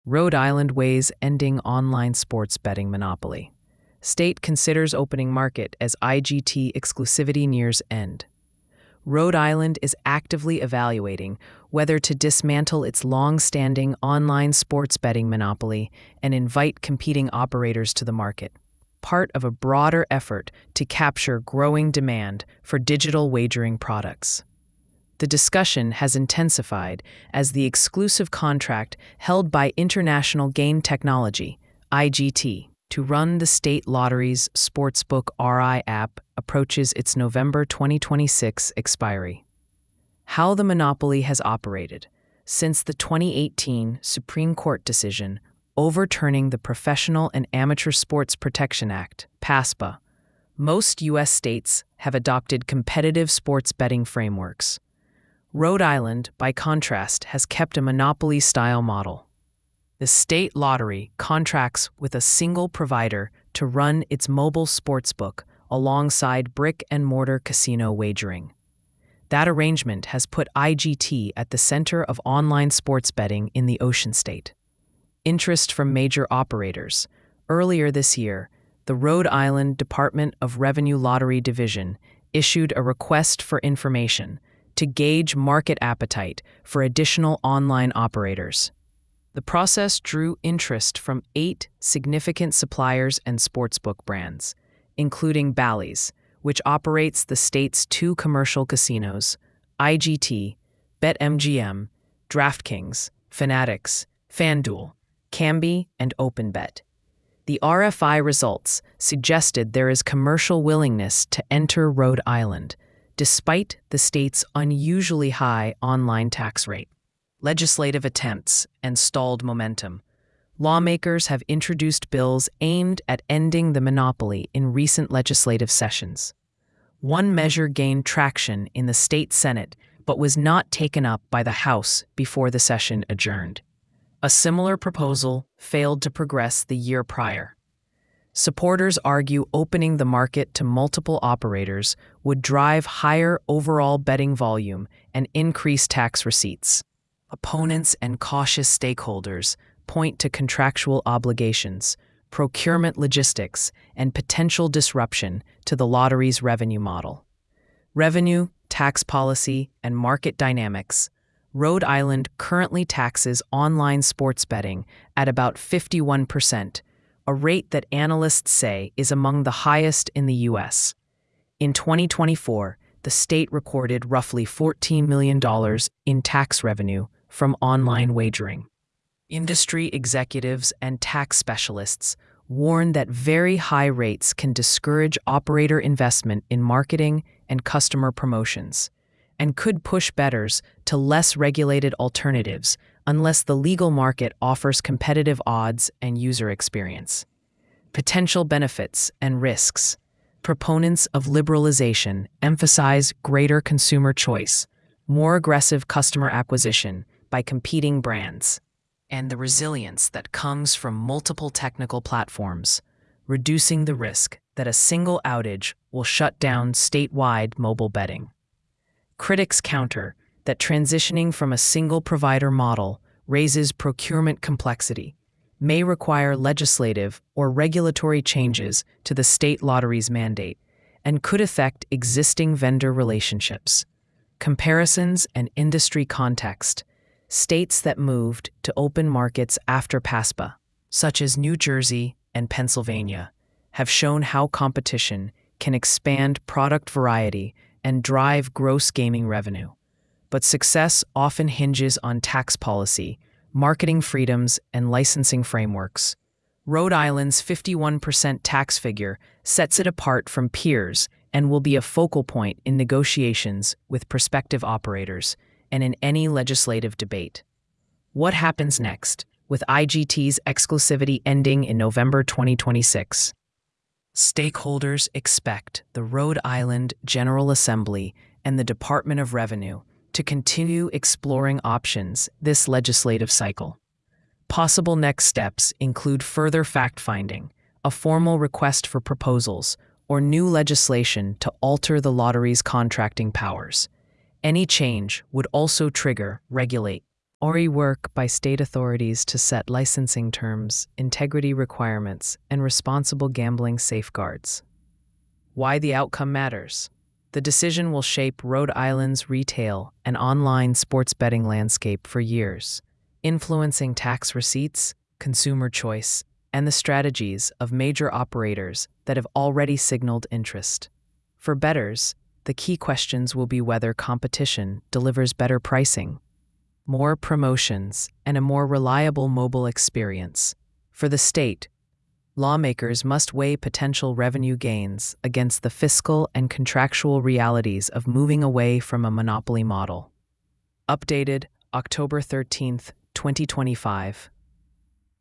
Rhode Island weighs ending online sports betting monopoly. State considers opening market as IGT exclusivity nears end. Rhode Island is actively evaluating whether to dismantle its long-standing online sports betting monopoly and invite competing operators to the market, part of a broader effort to capture growing demand for digital wagering products. The discussion has intensified as the exclusive contract held by International Game Technology, IGT, to run the state lottery's Sportsbook RI app approaches its November 2026 expiry. How the monopoly has operated since the 2018 Supreme Court decision overturning the Professional and Amateur Sports Protection Act, PASPA. Most U.S. states have adopted competitive sports betting frameworks. Rhode Island, by contrast, has kept a monopoly-style model. The state lottery contracts with a single provider to run its mobile sportsbook alongside brick-and-mortar casino wagering. That arrangement has put IGT at the center of online sports betting in the Ocean State. Interest from major operators. Earlier this year, the Rhode Island Department of Revenue Lottery Division issued a request for information to gauge market appetite for additional online operators. The process drew interest from 8 significant suppliers and sportsbook brands, including Bally's, which operates the state's 2 commercial casinos, IGT, BetMGM, DraftKings, Fanatics, FanDuel, Kambi, and OpenBet. The RFI results suggested there is commercial willingness to enter Rhode Island, despite the state's unusually high online tax rate. Legislative attempts and stalled momentum. Lawmakers have introduced bills aimed at ending the monopoly in recent legislative sessions. One measure gained traction in the state Senate but was not taken up by the House before the session adjourned. A similar proposal failed to progress the year prior. Supporters argue opening the market to multiple operators would drive higher overall betting volume and increase tax receipts. Opponents and cautious stakeholders point to contractual obligations, procurement logistics, and potential disruption to the lottery's revenue model. Revenue, tax policy, and market dynamics. Rhode Island currently taxes online sports betting at about 51%, a rate that analysts say is among the highest in the U.S. In 2024, the state recorded roughly $14 million in tax revenue from online wagering. Industry executives and tax specialists warn that very high rates can discourage operator investment in marketing and customer promotions, and could push bettors to less regulated alternatives unless the legal market offers competitive odds and user experience. Potential benefits and risks. Proponents of liberalization emphasize greater consumer choice, more aggressive customer acquisition by competing brands, and the resilience that comes from multiple technical platforms, reducing the risk that a single outage will shut down statewide mobile betting. Critics counter that transitioning from a single provider model raises procurement complexity, may require legislative or regulatory changes to the state lottery's mandate, and could affect existing vendor relationships. Comparisons and industry context. States that moved to open markets after PASPA, such as New Jersey and Pennsylvania, have shown how competition can expand product variety and drive gross gaming revenue. But success often hinges on tax policy, marketing freedoms, and licensing frameworks. Rhode Island's 51% tax figure sets it apart from peers and will be a focal point in negotiations with prospective operators and in any legislative debate. What happens next, with IGT's exclusivity ending in November 2026? Stakeholders expect the Rhode Island General Assembly and the Department of Revenue to continue exploring options this legislative cycle. Possible next steps include further fact-finding, a formal request for proposals, or new legislation to alter the lottery's contracting powers. Any change would also trigger regulate or work by state authorities to set licensing terms, integrity requirements, and responsible gambling safeguards. Why the outcome matters. The decision will shape Rhode Island's retail and online sports betting landscape for years, influencing tax receipts, consumer choice, and the strategies of major operators that have already signaled interest. For bettors, the key questions will be whether competition delivers better pricing, more promotions, and a more reliable mobile experience. For the state, lawmakers must weigh potential revenue gains against the fiscal and contractual realities of moving away from a monopoly model. Updated October 13, 2025.